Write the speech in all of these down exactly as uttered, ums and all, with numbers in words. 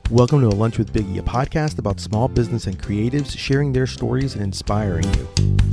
Welcome to A Lunch with Biggie, a podcast about small business and creatives sharing their stories and inspiring you.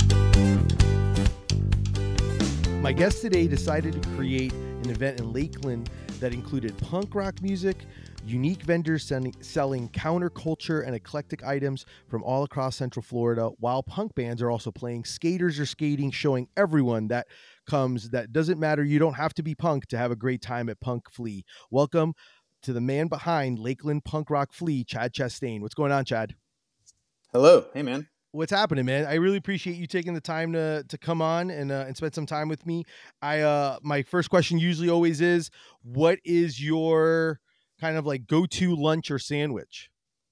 My guest today decided to create an event in Lakeland that included punk rock music, unique vendors selling, selling counterculture and eclectic items from all across Central Florida, while punk bands are also playing. Skaters are skating, showing everyone that comes that doesn't matter. You don't have to be punk to have a great time at Punk Flea. Welcome to the man behind Lakeland Punk Rock Flea, Chad Chastain. What's going on, Chad? Hello. Hey, man. What's happening, man? I really appreciate you taking the time to to come on and uh, and spend some time with me. I uh, my first question usually always is, what is your kind of like go-to lunch or sandwich?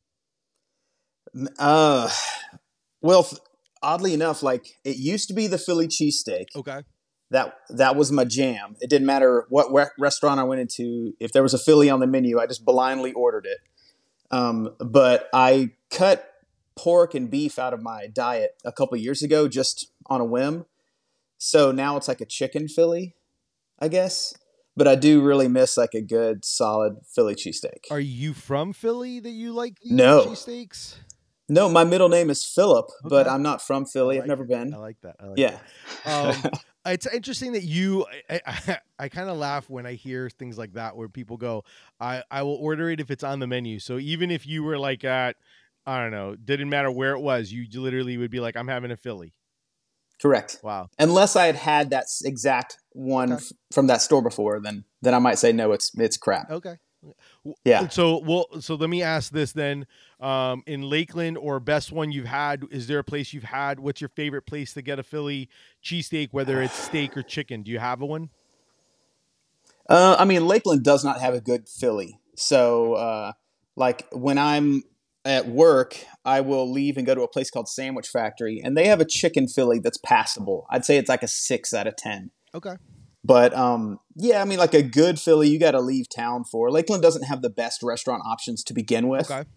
Uh, well, oddly enough, like it used to be the Philly cheesesteak. Okay. That that was my jam. It didn't matter what re- restaurant I went into. If there was a Philly on the menu, I just blindly ordered it. Um, but I cut pork and beef out of my diet a couple years ago, just on a whim. So now it's like a chicken Philly, I guess. But I do really miss like a good, solid Philly cheesesteak. Are you from Philly that you like these No. cheesesteaks? No, my middle name is Philip, Okay. but I'm not from Philly. like I've never it. been. I like that. I like yeah. that. Um, it's interesting that you, I, I, I kind of laugh when I hear things like that, where people go, I, I will order it if it's on the menu. So even if you were like at, I don't know, didn't matter where it was, you literally would be like, I'm having a Philly. Correct. Wow. Unless I had had that exact one Okay. f- from that store before, then then I might say no, it's it's crap. Okay. Yeah. So, well, so let me ask this then. Um, in Lakeland, or best one you've had, is there a place you've had? What's your favorite place to get a Philly cheesesteak, whether it's steak or chicken? Do you have a one? Uh, I mean, Lakeland does not have a good Philly. So, uh, like when I'm at work, I will leave and go to a place called Sandwich Factory, and they have a chicken Philly that's passable. I'd say it's like a six out of ten. Okay. But um, yeah, I mean, like a good Philly, you got to leave town for. Lakeland doesn't have the best restaurant options to begin with. Okay.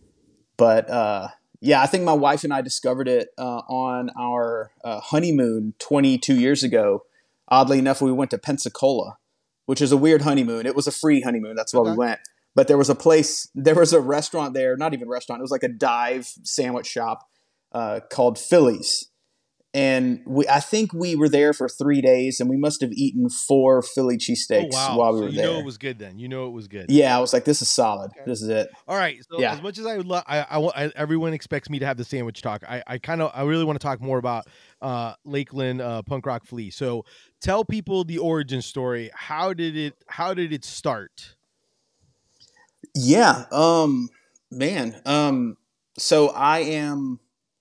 But uh, yeah, I think my wife and I discovered it uh, on our uh, honeymoon twenty-two years ago. Oddly enough, we went to Pensacola, which is a weird honeymoon. It was a free honeymoon. That's why Okay. we went. But there was a place, there was a restaurant there, not even a restaurant. It was like a dive sandwich shop uh, called Phillies. And we, I think we were there for three days, and we must have eaten four Philly cheesesteaks Oh, wow. while we So were you there. know it was good then. You know it was good. Yeah, I was like, this is solid. Okay. This is it. All right. So Yeah. as much as I would love, I, I, wa- I, everyone expects me to have the sandwich talk. I, I kind of, I really want to talk more about uh, Lakeland uh, Punk Rock Flea. So tell people the origin story. How did it, how did it start? Yeah. Um, man. Um, so I am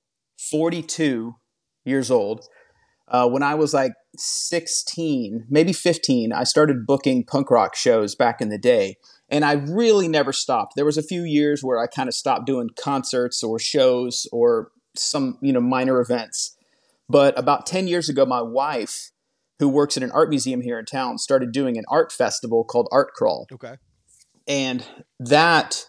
forty-two years old. Uh, when I was like sixteen, maybe fifteen, I started booking punk rock shows back in the day. And I really never stopped. There was a few years where I kind of stopped doing concerts or shows or some, you know, minor events. But about ten years ago, my wife, who works at an art museum here in town, started doing an art festival called Art Crawl. Okay. And that,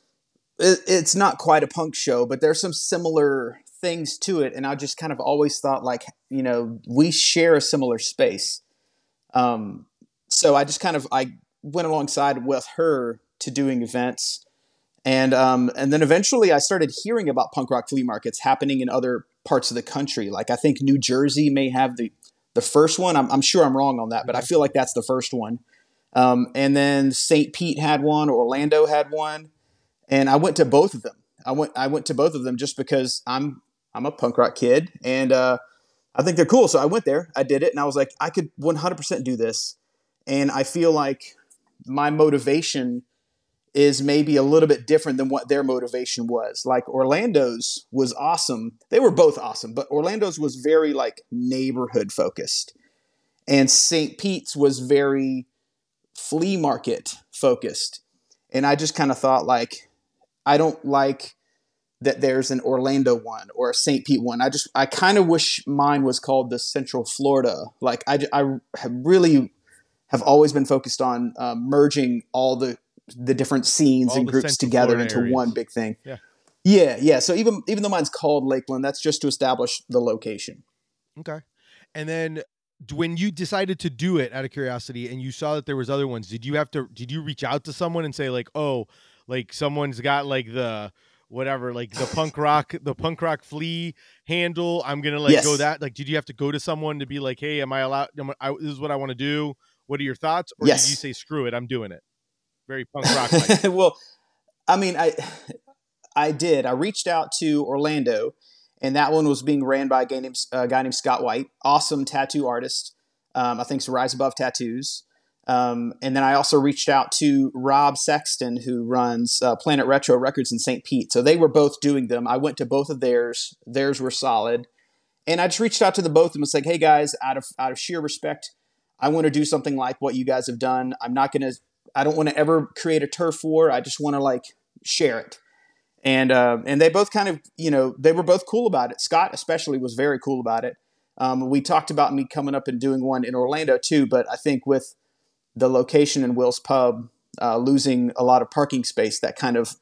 it, it's not quite a punk show, but there's some similar things to it. And I just kind of always thought like, you know, we share a similar space. Um, so I just kind of, I went alongside with her to doing events. And, um, and then eventually I started hearing about punk rock flea markets happening in other parts of the country. Like I think New Jersey may have the, the first one. I'm, I'm sure I'm wrong on that, but I feel like that's the first one. Um, and then Saint Pete had one, Orlando had one, and I went to both of them. I went, I went to both of them just because I'm, I'm a punk rock kid, and uh, I think they're cool. So I went there, I did it, and I was like, I could one hundred percent do this. And I feel like my motivation is maybe a little bit different than what their motivation was. Like Orlando's was awesome. They were both awesome, but Orlando's was very like neighborhood focused, and Saint Pete's was very flea market focused. And I just kind of thought like, I don't like that there's an Orlando one or a Saint Pete one. I just, I kind of wish mine was called the Central Florida. Like I, I have really have always been focused on uh, merging all the, the different scenes All and the groups Central together Florida into areas. one big thing. Yeah. Yeah. Yeah. So even, even though mine's called Lakeland, that's just to establish the location. Okay. And then when you decided to do it out of curiosity and you saw that there was other ones, did you have to, did you reach out to someone and say like, oh, like someone's got like the whatever, like the punk rock, the punk rock flea handle. I'm gonna like go Yes. that. Like, did you have to go to someone to be like, hey, am I allowed? Am I, this is what I want to do. What are your thoughts? Or did you Yes. say, screw it, I'm doing it? Very punk rock like. Well, I mean, I I did. I reached out to Orlando, and that one was being ran by a guy named, a guy named Scott White, awesome tattoo artist. Um, I think it's Rise Above Tattoos. Um, and then I also reached out to Rob Sexton, who runs uh, Planet Retro Records in Saint Pete. So they were both doing them. I went to both of theirs. Theirs were solid. And I just reached out to the both of them and was like, hey, guys, out of out of sheer respect, I want to do something like what you guys have done. I'm not going to – I don't want to ever create a turf war. I just want to, like, share it. And uh, and they both kind of, you know, they were both cool about it. Scott especially was very cool about it. Um, we talked about me coming up and doing one in Orlando too, but I think with – the location in Will's Pub, uh, losing a lot of parking space, that kind of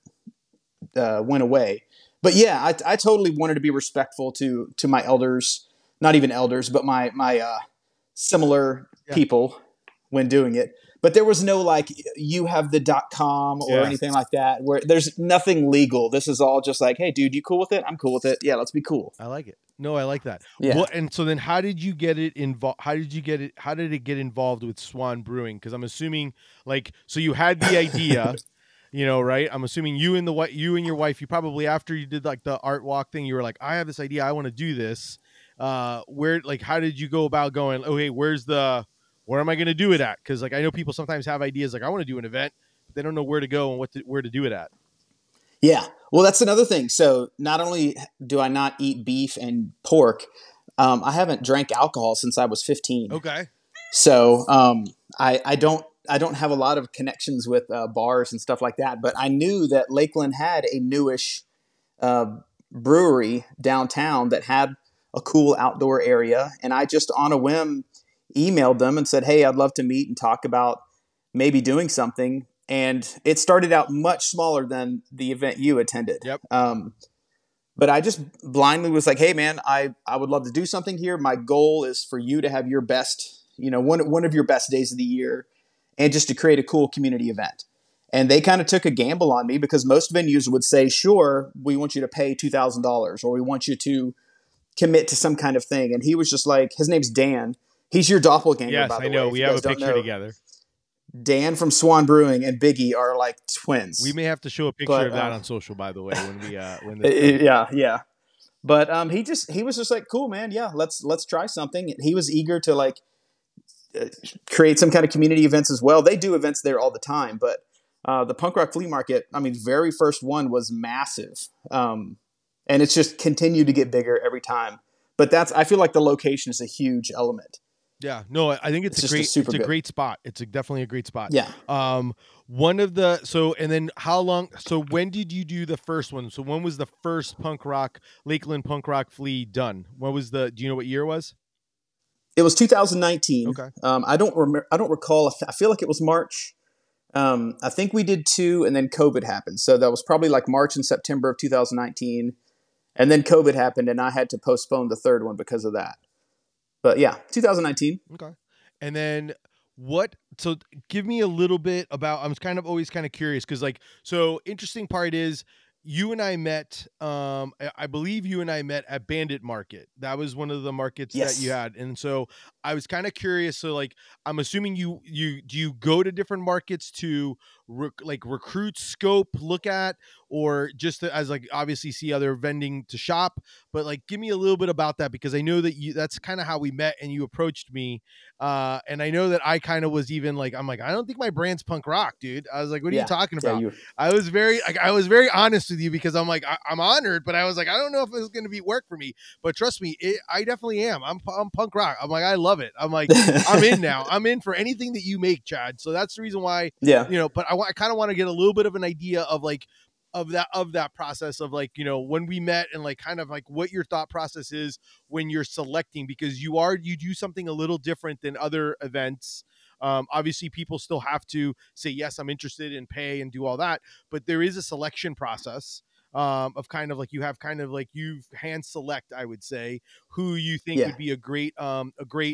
uh, went away. But yeah, I, I totally wanted to be respectful to to my elders, not even elders, but my my uh, similar yeah. people when doing it. But there was no like you have the dot com or yeah. anything like that. Where there's nothing legal. This is all just like, hey, dude, you cool with it? I'm cool with it. Yeah, let's be cool. I like it. No, I like that. Yeah. Well, and so then how did you get it involved? How did you get it? How did it get involved with Swan Brewing? Because I'm assuming like, so you had the idea, you know, right? I'm assuming you and the wife, you and your wife, you probably, after you did like the art walk thing, you were like, I have this idea. I want to do this. Uh, where, like, how did you go about going, okay, where's the, where am I going to do it at? Because like, I know people sometimes have ideas like, I want to do an event, but they don't know where to go and what to, where to do it at. Yeah. Well, that's another thing. So not only do I not eat beef and pork, um, I haven't drank alcohol since I was fifteen. Okay. So um, I, I don't I don't have a lot of connections with uh, bars and stuff like that. But I knew that Lakeland had a newish uh, brewery downtown that had a cool outdoor area. And I just on a whim emailed them and said, hey, I'd love to meet and talk about maybe doing something. And it started out much smaller than the event you attended. Yep. Um, but I just blindly was like, hey, man, I, I would love to do something here. My goal is for you to have your best, you know, one, one of your best days of the year and just to create a cool community event. And they kind of took a gamble on me because most venues would say, sure, we want you to pay two thousand dollars or we want you to commit to some kind of thing. And he was just like, his name's Dan. He's your doppelganger, yes, by the I know. way, We have a picture together. Dan from Swan Brewing and Biggie are like twins. We may have to show a picture but, of that uh, on social, by the way, when we uh when this yeah, yeah. But um he just he was just like, cool, man, yeah, let's let's try something. He was eager to like uh, create some kind of community events as well. They do events there all the time, but uh the Punk Rock Flea Market, I mean, very first one was massive. Um and it's just continued to get bigger every time. But that's I feel like the location is a huge element. Yeah, no, I think it's, it's a great, a it's a good. great spot. It's a, definitely a great spot. Yeah. Um, one of the so and then how long? So when did you do the first one? So when was the first punk rock Lakeland Punk Rock Flea done? What was the? Do you know what year it was? It was two thousand nineteen. Okay. Um, I don't remember. I don't recall. I feel like it was March. Um, I think we did two, and then COVID happened. So that was probably like March and September of two thousand nineteen, and then COVID happened, and I had to postpone the third one because of that. But yeah, two thousand nineteen. Okay. And then what, so give me a little bit about, I'm kind of always kind of curious. Cause like, so interesting part is you and I met, um, I believe you and I met at Bandit Market. That was one of the markets yes. that you had. And so I was kind of curious. So like, I'm assuming you, you, do you go to different markets to rec- like recruit, scope, look at, or just to, as like, obviously see other vending to shop, but like, give me a little bit about that because I know that you, that's kind of how we met and you approached me. Uh, and I know that I kind of was even like, I'm like, I don't think my brand's punk rock, dude. I was like, what are yeah. you talking about? Yeah, I was very, like, I was very honest with you because I'm like, I, I'm honored, but I was like, I don't know if this is going to be work for me, but trust me, it, I definitely am. I'm, I'm punk rock. I'm like, I love it. I'm like, I'm in now. I'm in for anything that you make, Chad. So that's the reason why, yeah, you know, but I, I kind of want to get a little bit of an idea of like, of that, of that process of like, you know, when we met and like, kind of like what your thought process is when you're selecting, because you are, you do something a little different than other events. Um, obviously people still have to say, yes, I'm interested and pay and do all that, but there is a selection process um, of kind of like, you have kind of like you hand select, I would say, who you think yeah. would be a great, um, a great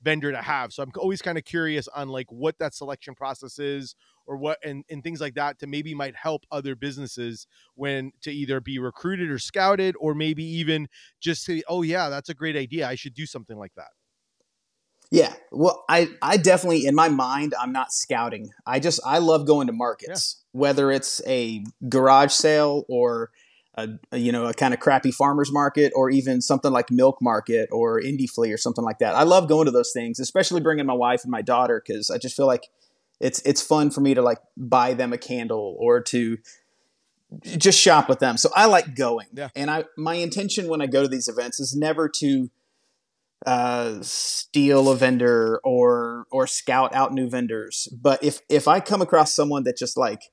vendor to have. So I'm always kind of curious on like what that selection process is, or what, and, and things like that, to maybe might help other businesses when to either be recruited or scouted, or maybe even just say, oh yeah, that's a great idea, I should do something like that. Yeah. Well, I, I definitely, in my mind, I'm not scouting. I just, I love going to markets, yeah. whether it's a garage sale or a, a, you know, a kind of crappy farmer's market, or even something like Milk Market or Indie Flea or something like that. I love going to those things, especially bringing my wife and my daughter, because I just feel like it's, it's fun for me to like buy them a candle or to just shop with them. So I like going. Yeah. And I, my intention when I go to these events is never to uh steal a vendor or or scout out new vendors, but if if I come across someone that just like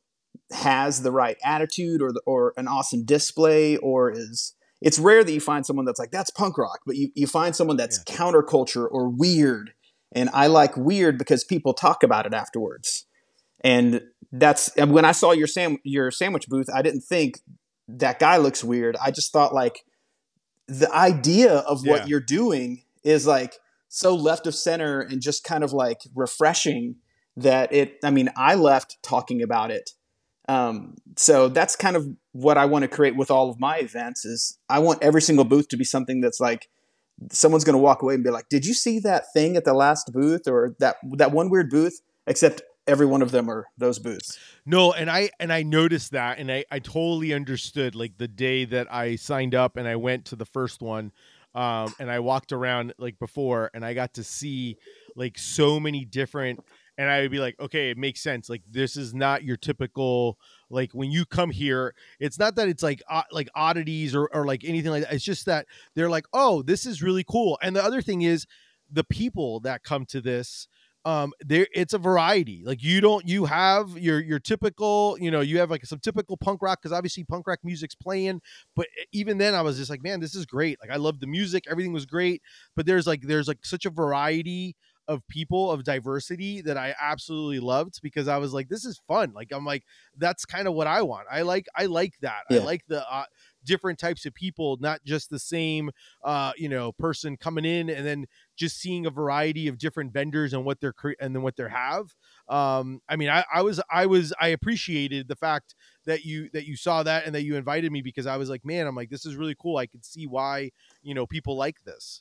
has the right attitude, or the, or an awesome display, or is, it's rare that you find someone that's like, that's punk rock, but you, you find someone that's yeah. counterculture or weird. And I like weird because people talk about it afterwards. And that's, and when I saw your sam your sandwich booth, I didn't think that guy looks weird. I just thought like, the idea of what yeah. you're doing is like so left of center and just kind of like refreshing that it, I mean, I left talking about it. Um, so that's kind of what I want to create with all of my events, is I want every single booth to be something that's like, someone's going to walk away and be like, did you see that thing at the last booth, or that, that one weird booth? Except every one of them are those booths. No, and I and I noticed that, and I, I totally understood, like the day that I signed up and I went to the first one, um, and I walked around like before, and I got to see like so many different, and I would be like, okay, it makes sense. Like this is not your typical, like when you come here, it's not that it's like uh, like oddities or, or like anything like that. It's just that they're like, oh, this is really cool. And the other thing is the people that come to this, Um, there it's a variety. Like you don't, you have your, your typical, you know, you have like some typical punk rock, cause obviously punk rock music's playing, but even then I was just like, man, this is great. Like I love the music. Everything was great, but there's like, there's like such a variety of people, of diversity, that I absolutely loved, because I was like, this is fun. Like, I'm like, that's kind of what I want. I like, I like that. Yeah. I like the, uh, different types of people, not just the same, uh, you know, person coming in, and then just seeing a variety of different vendors and what they're cre- and then what they have. Um, I mean, I, I was, I was, I appreciated the fact that you, that you saw that and that you invited me, because I was like, man, I'm like, this is really cool. I could see why, you know, people like this.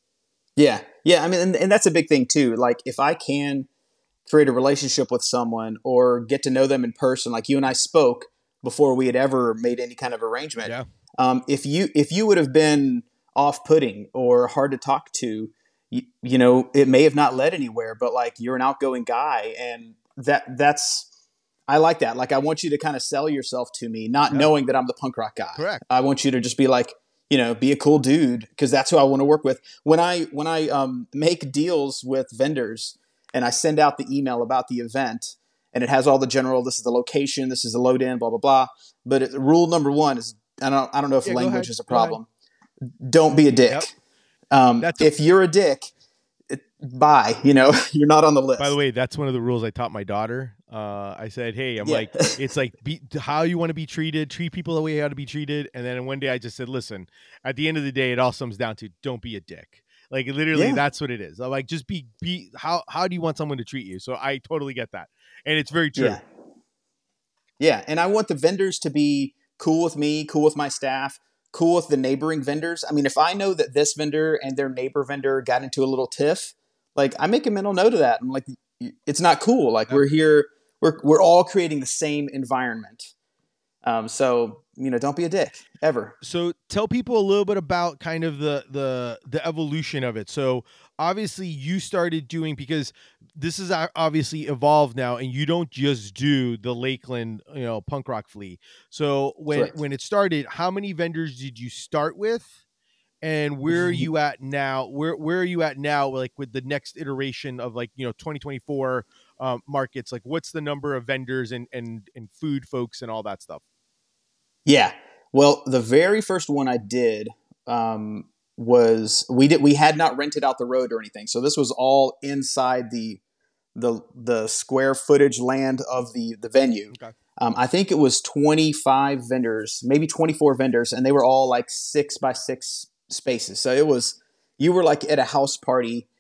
Yeah. Yeah. I mean, and, and that's a big thing too. Like if I can create a relationship with someone or get to know them in person, like you and I spoke before we had ever made any kind of arrangement. Yeah. Um, if you, if you would have been off-putting or hard to talk to, you, you know, it may have not led anywhere, but like you're an outgoing guy, and that that's, I like that. Like, I want you to kind of sell yourself to me, not yeah. knowing that I'm the punk rock guy. Correct. I want you to just be like, you know, be a cool dude, because that's who I want to work with. When I, when I um, make deals with vendors and I send out the email about the event, and it has all the general, this is the location, this is the load in, blah, blah, blah. But it, rule number one is, I don't, I don't know if yeah, language is a problem. Don't be a dick. Yep. Um, a- if you're a dick, it, bye, you know, you're not on the list. By the way, that's one of the rules I taught my daughter. Uh, I said, hey, I'm yeah. like, it's like be, how you want to be treated, treat people the way you ought to be treated. And then one day I just said, listen, at the end of the day, it all comes down to don't be a dick. Like literally, yeah. that's what it is. I'm like, just be, be, how, how do you want someone to treat you? So I totally get that. And it's very true. Yeah. yeah. And I want the vendors to be cool with me, cool with my staff, cool with the neighboring vendors. I mean, if I know that this vendor and their neighbor vendor got into a little tiff, like I make a mental note of that. I'm like, it's not cool. Like we're here, we're, we're all creating the same environment. Um, so, you know, don't be a dick ever. So tell people a little bit about kind of the, the, the evolution of it. So obviously you started doing, because this is obviously evolved now, and you don't just do the Lakeland, you know, punk rock flea. So when, Correct. when it started, how many vendors did you start with? And where are you at now? Where where are you at now? Like with the next iteration of like, you know, twenty twenty-four um, markets, like what's the number of vendors and, and, and food folks and all that stuff? Yeah. Well, the very first one I did um, was we did, we had not rented out the road or anything. So this was all inside the, the, the square footage land of the, the venue. Okay. Um, I think it was twenty-five vendors, maybe twenty-four vendors, and they were all like six by six spaces. So it was, you were like at a house party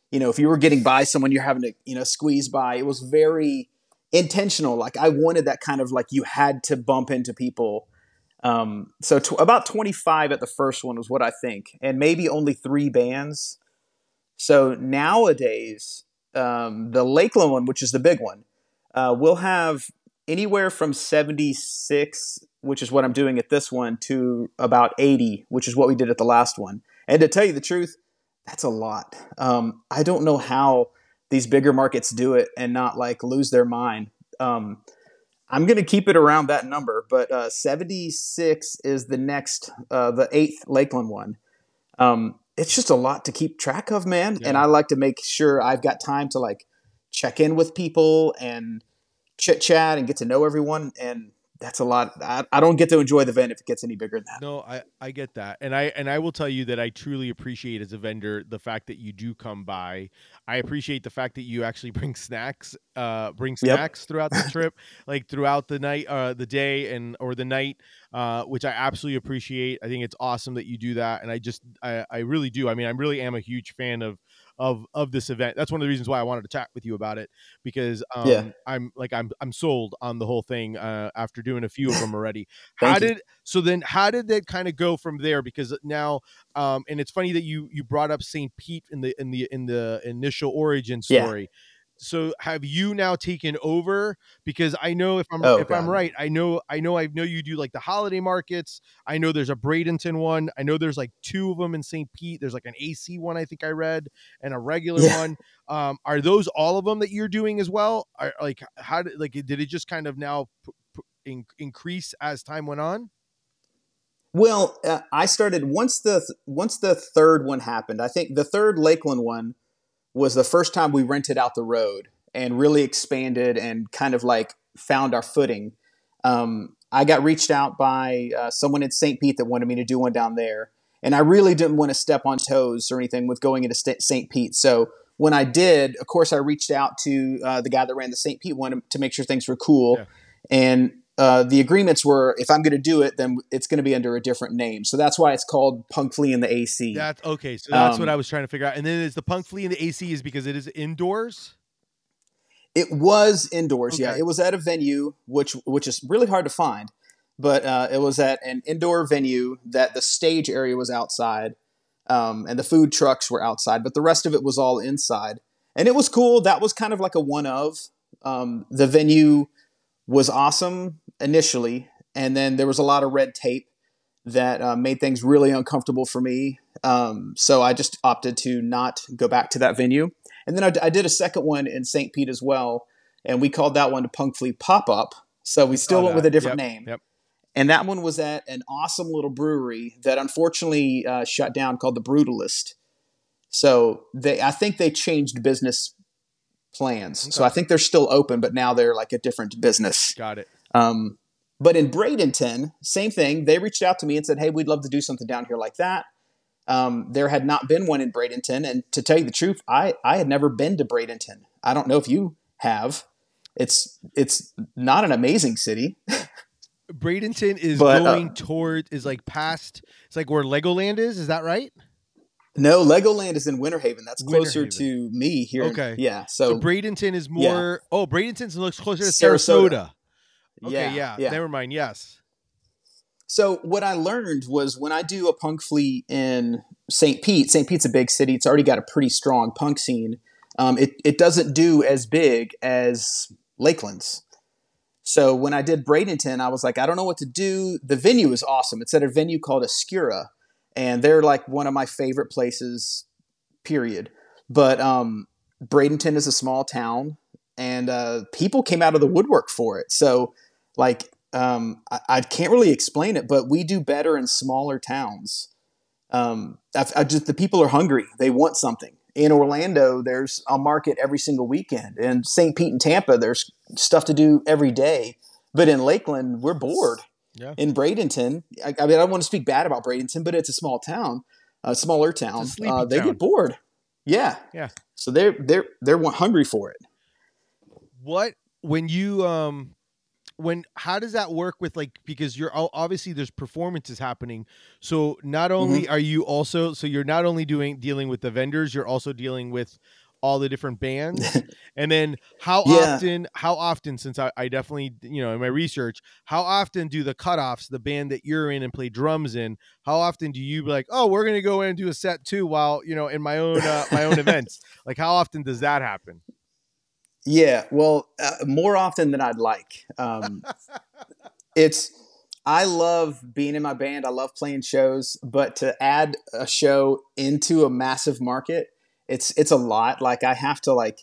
you know, if you were getting by someone, you're having to, you know, squeeze by. It was very intentional. Like I wanted that kind of like you had to bump into people. Um, so t- about twenty-five at the first one was what I think, and maybe only three bands. So nowadays, um, the Lakeland one, which is the big one, uh, we'll have anywhere from seventy-six, which is what I'm doing at this one, to about eighty, which is what we did at the last one. And to tell you the truth, that's a lot. Um, I don't know how these bigger markets do it and not like lose their mind. Um, I'm going to keep it around that number, but uh, seventy-six is the next, uh, the eighth Lakeland one. Um, it's just a lot to keep track of, man. Yeah. And I like to make sure I've got time to like check in with people and chit chat and get to know everyone. And that's a lot. I, I don't get to enjoy the event if it gets any bigger than that. No, I, I get that. And I, and I will tell you that I truly appreciate as a vendor, the fact that you do come by. I appreciate the fact that you actually bring snacks, uh, bring snacks yep. throughout the trip, like throughout the night, uh, the day and, or the night, uh, which I absolutely appreciate. I think it's awesome that you do that. And I just, I, I really do. I mean, I really am a huge fan of, of, of this event. That's one of the reasons why I wanted to chat with you about it, because, um, yeah. I'm like, I'm, I'm sold on the whole thing, uh, after doing a few of them already. How did, you. so then how did that kind of go from there? Because now, um, and it's funny that you, you brought up Saint Pete in the, in the, in the initial origin story. Yeah. So have you now taken over? Because I know if I'm oh, if God. I'm right, I know I know I know you do like the holiday markets. I know there's a Bradenton one. I know there's like two of them in Saint Pete. There's like an A C one I think I read, and a regular yeah. one. Um, are those all of them that you're doing as well? Are, like how did like did it just kind of now p- p- in, increase as time went on? Well, uh, I started once the once the third one happened. I think the third Lakeland one was the first time we rented out the road and really expanded and kind of like found our footing. Um, I got reached out by uh, someone in Saint Pete that wanted me to do one down there. And I really didn't want to step on toes or anything with going into Saint Pete. So when I did, of course, I reached out to uh, the guy that ran the Saint Pete one to make sure things were cool. Yeah. And uh, the agreements were, if I'm going to do it, then it's going to be under a different name. So that's why it's called Punk Flea in the A C. That's okay. So that's um, what I was trying to figure out. And then is the Punk Flea in the A C is because it is indoors? It was indoors. Okay. Yeah. It was at a venue, which, which is really hard to find, but uh, it was at an indoor venue that the stage area was outside, um, and the food trucks were outside, but the rest of it was all inside. And it was cool. That was kind of like a one of, um, the venue was awesome initially, and then there was a lot of red tape that uh, made things really uncomfortable for me. Um, so I just opted to not go back to that venue. And then I, I did a second one in Saint Pete as well, and we called that one the Punk Flea Pop-Up. So we still went with a different yep, name. Yep. And that one was at an awesome little brewery that unfortunately uh, shut down called The Brutalist. So they, I think they changed business plans. Okay. So I think they're still open, but now they're like a different business. Got it. Um, but in Bradenton, same thing. They reached out to me and said, hey, we'd love to do something down here like that. Um, there had not been one in Bradenton. And to tell you the truth, I, I had never been to Bradenton. I don't know if you have. It's it's not an amazing city. Bradenton is but, going uh, toward, is like past, it's like where Legoland is. Is that right? No, Legoland is in Winter Haven. That's Winter closer Haven. to me here. Okay. Yeah. So, so Bradenton is more, yeah. oh, Bradenton looks closer to Sarasota. Sarasota. Okay, yeah, yeah, yeah. Never mind. Yes. So what I learned was when I do a Punk Flea in Saint Pete, Saint Pete's a big city. It's already got a pretty strong punk scene. Um, it, it doesn't do as big as Lakeland's. So when I did Bradenton, I was like, I don't know what to do. The venue is awesome. It's at a venue called Oscura, and they're like one of my favorite places, period. But um, Bradenton is a small town, and uh, people came out of the woodwork for it. So like, um, I, I can't really explain it, but we do better in smaller towns. Um, I, I just, the people are hungry. They want something. In Orlando, there's a market every single weekend. In Saint Pete and Tampa, there's stuff to do every day. But in Lakeland, we're bored. Yeah. In Bradenton, I, I mean, I don't want to speak bad about Bradenton, but it's a small town, a smaller town. It's a uh, they town. get bored. Yeah. Yeah. So they're they're they're hungry for it. What when you um when how does that work with like, because you're obviously there's performances happening. So not only mm-hmm. are you also, so you're not only doing dealing with the vendors, you're also dealing with all the different bands? And then how Yeah. often, how often, since I, I definitely, you know, in my research, how often do the Cutoffs, the band that you're in and play drums in, how often do you be like, oh, we're going to go in and do a set too while, you know, in my own, uh, my own events? Like, how often does that happen? Yeah, well, uh, more often than I'd like. Um, it's I love being in my band. I love playing shows, but to add a show into a massive market, it's it's a lot. Like I have to like,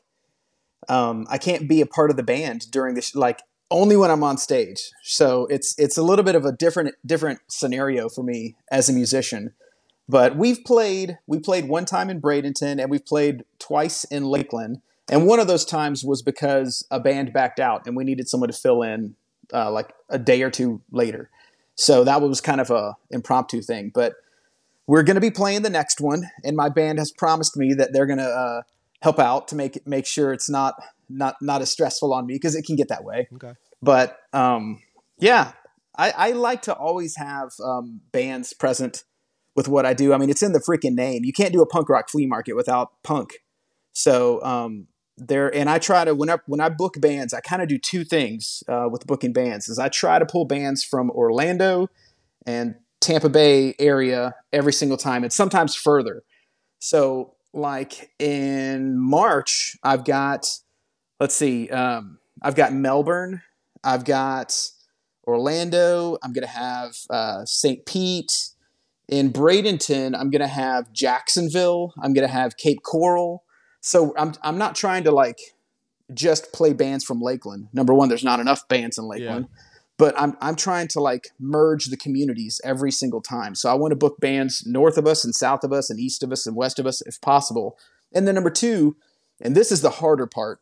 um, I can't be a part of the band during this, like only when I'm on stage. So it's it's a little bit of a different different scenario for me as a musician. But we've played we played one time in Bradenton, and we've played twice in Lakeland. And one of those times was because a band backed out and we needed someone to fill in uh, like a day or two later. So that was kind of a impromptu thing. But we're going to be playing the next one, and my band has promised me that they're going to uh, help out to make it, make sure it's not not not as stressful on me, because it can get that way. Okay. But um, yeah, I, I like to always have um, bands present with what I do. I mean, it's in the freaking name. You can't do a punk rock flea market without punk. So um, there, and I try to when I when I book bands, I kind of do two things uh, with booking bands. Is I try to pull bands from Orlando and Tampa Bay area every single time, and sometimes further. So like in March, I've got let's see, um, I've got Melbourne, I've got Orlando. I'm gonna have uh, Saint Pete. In Bradenton, I'm gonna have Jacksonville. I'm gonna have Cape Coral. So I'm I'm not trying to like just play bands from Lakeland. Number one, there's not enough bands in Lakeland, yeah. But I'm I'm trying to like merge the communities every single time. So I want to book bands north of us and south of us and east of us and west of us if possible. And then number two, and this is the harder part,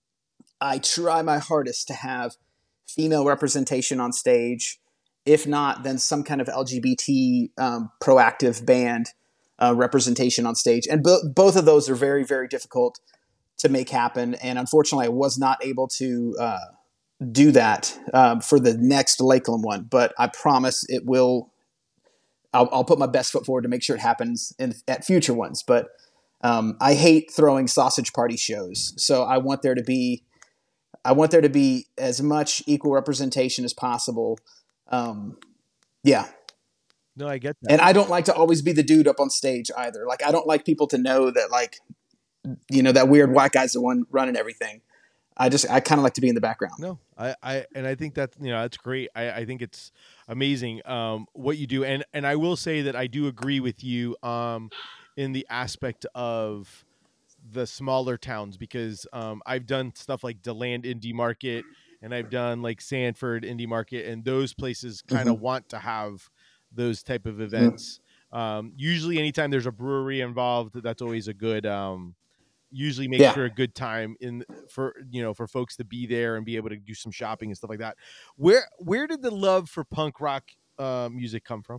I try my hardest to have female representation on stage. If not, then some kind of L G B T um, proactive band uh, representation on stage. And bo- both of those are very, very difficult to make happen. And unfortunately, I was not able to uh, do that uh, for the next Lakeland one. But I promise it will. I'll, I'll put my best foot forward to make sure it happens in, at future ones. But um, I hate throwing sausage party shows. So I want there to be, I want there to be as much equal representation as possible. Um, yeah. No, I get that. And I don't like to always be the dude up on stage either. Like, I don't like people to know that, like, you know, that weird white guy's the one running everything. I just, I kind of like to be in the background. No, I, I, and I think that, you know, that's great. I, I think it's amazing, um, what you do. And, and I will say that I do agree with you, um, in the aspect of the smaller towns, because, um, I've done stuff like DeLand Indie Market, and I've done like Sanford Indie Market, and those places kind of mm-hmm. want to have those type of events. Mm-hmm. Um, usually anytime there's a brewery involved, that's always a good, um, usually makes yeah. for a good time in for, you know, for folks to be there and be able to do some shopping and stuff like that. Where, where did the love for punk rock, uh, music come from?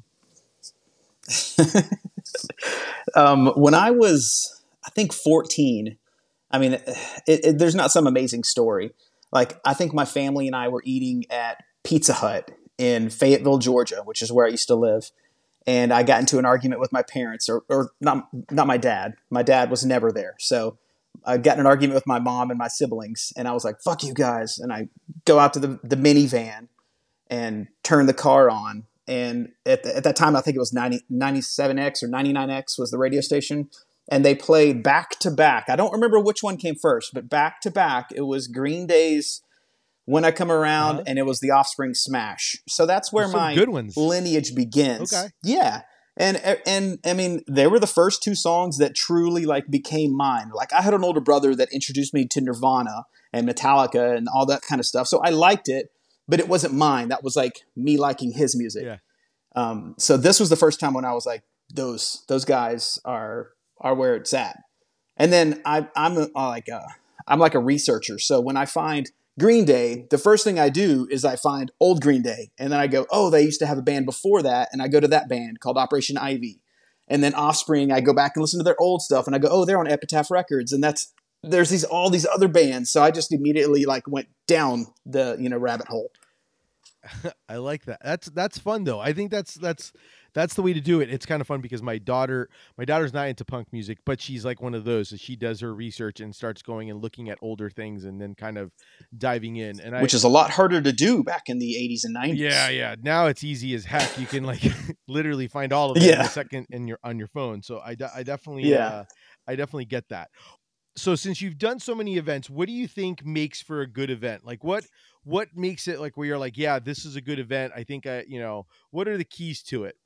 um, when I was, I think fourteen, I mean, it, it, there's not some amazing story. Like, I think my family and I were eating at Pizza Hut in Fayetteville, Georgia, which is where I used to live. And I got into an argument with my parents, or, or not, not my dad. My dad was never there. So I got in an argument with my mom and my siblings, and I was like, fuck you guys. And I go out to the, the minivan and turn the car on. And at, the, at that time, I think it was ninety, ninety-seven X or ninety-nine X was the radio station. And they played back to back. I don't remember which one came first, but back to back, it was Green Day's When I Come Around, uh-huh. and it was The Offspring Smash. So that's where my good ones. lineage begins. Okay. Yeah. And, and I mean, they were the first two songs that truly like became mine. Like, I had an older brother that introduced me to Nirvana and Metallica and all that kind of stuff. So I liked it, but it wasn't mine. That was like me liking his music. Yeah. Um, so this was the first time when I was like, those, those guys are, are where it's at. And then I, I'm a, like a, I'm like a researcher. So when I find Green Day, the first thing I do is I find old Green Day. And then I go, oh, they used to have a band before that. And I go to that band called Operation Ivy. And then Offspring, I go back and listen to their old stuff. And I go, oh, they're on Epitaph Records. And that's, there's these, all these other bands. So I just immediately like went down the, you know, rabbit hole. I like that. That's, that's fun though. I think that's, that's, That's the way to do it. It's kind of fun because my daughter, my daughter's not into punk music, but she's like one of those. So she does her research and starts going and looking at older things and then kind of diving in. And I, which is a lot harder to do back in the eighties and nineties. yeah, yeah. Now it's easy as heck. You can like literally find all of it Yeah. in a second in your on your phone. So I, de- I definitely, Yeah. uh, I definitely get that. So since you've done so many events, what do you think makes for a good event? Like what what makes it like where you're like, yeah, this is a good event. I think I, you know, what are the keys to it?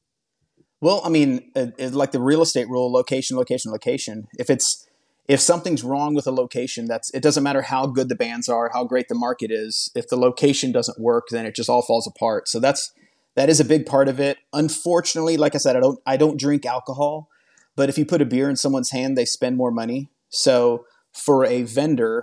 Well, I mean, it, it, like the real estate rule, location, location, location. If it's if something's wrong with a location, that's it doesn't matter how good the bands are, how great the market is. If the location doesn't work, then it just all falls apart. So that's that is a big part of it. Unfortunately, like I said, I don't I don't drink alcohol, but if you put a beer in someone's hand, they spend more money. So for a vendor